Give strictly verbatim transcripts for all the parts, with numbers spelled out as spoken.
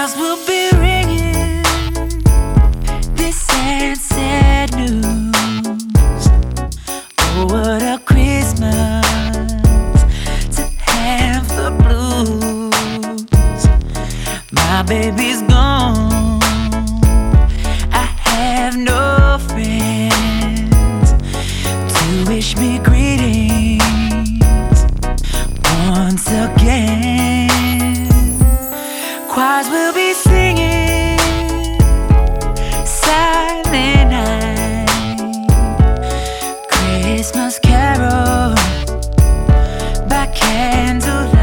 bells will be ringing. This sad, sad news. Oh, what a Christmas to have the blues. My baby's gone. I have no friends to wish me greetings once again. Choirs will be singing Silent Night, Christmas carol by candlelight.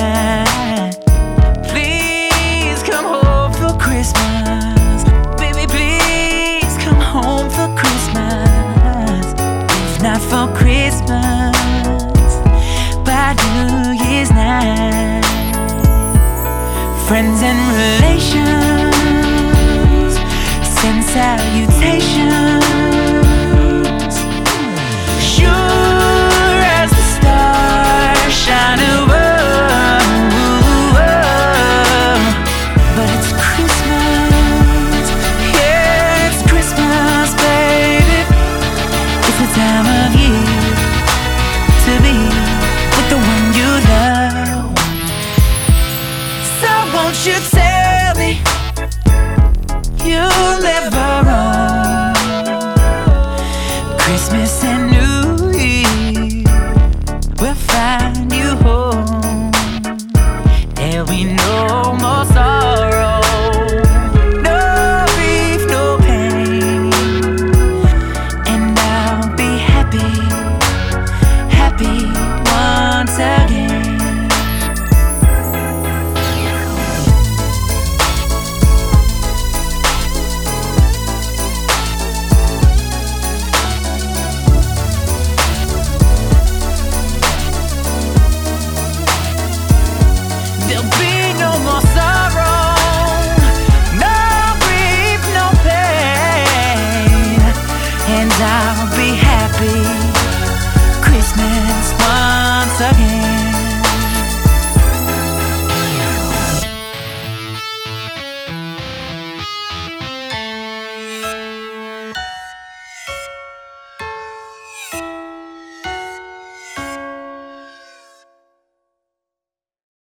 Please come home for Christmas, baby, please come home for Christmas. If not for Christmas, by New Year's night. Friends and relations send salutations.